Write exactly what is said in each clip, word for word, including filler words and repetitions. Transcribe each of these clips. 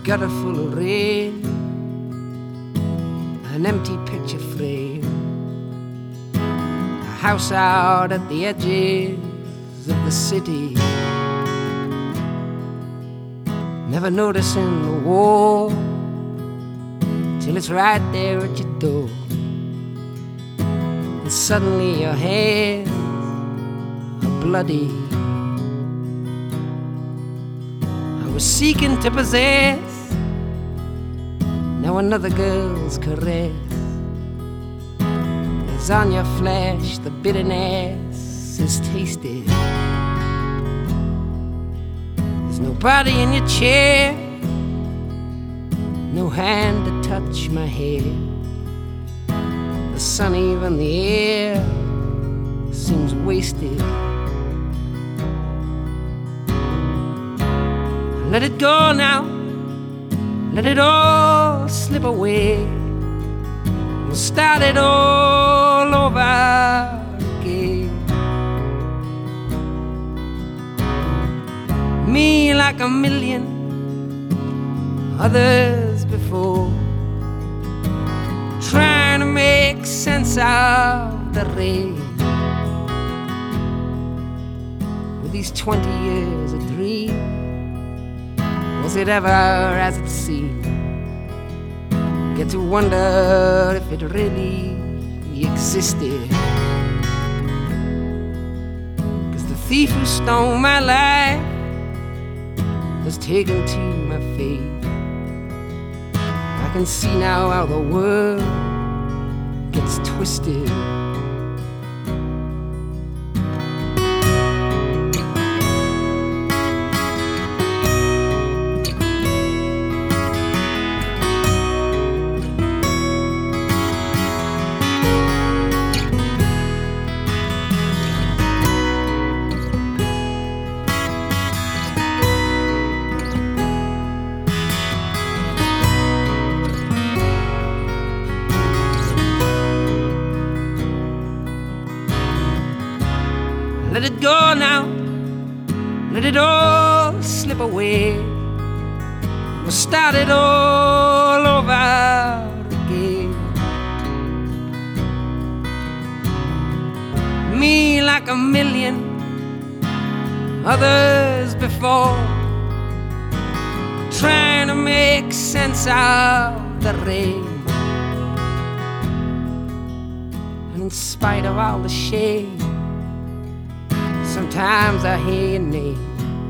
gutter full of rain, an empty picture frame, a house out at the edges of the city, never noticing the war till it's right there at your door, and suddenly your hands are bloody. I was seeking to possess now another girl's caress. As on your flesh the bitterness is tasted. There's nobody in your chair, no hand to touch my hair. The sun, even the air, seems wasted. Let it go now, let it all slip away. We'll start it all over again. Me like a million others before, trying to make sense of the rain. With these twenty years of dream, was it ever as it seemed? Get to wonder if it really existed. Cause the thief who stole my life has taken to my faith. I can see now how the world gets twisted. Let it go now, let it all slip away. We'll start it all over again. Me like a million others before, trying to make sense of the rain. And in spite of all the shame, sometimes I hear your name.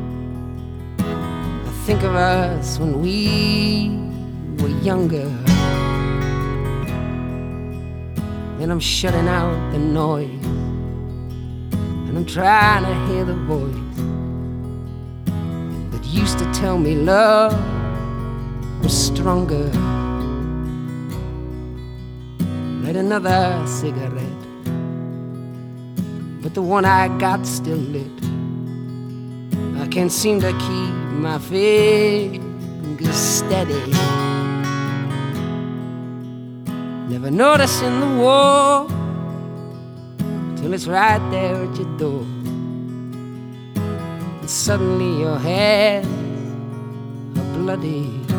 I think of us when we were younger. Then I'm shutting out the noise, and I'm trying to hear the voice that used to tell me love was stronger. Light another cigarette, but the one I got still lit. I can't seem to keep my fingers steady. Never noticing the war till it's right there at your door, and suddenly your hands are bloody.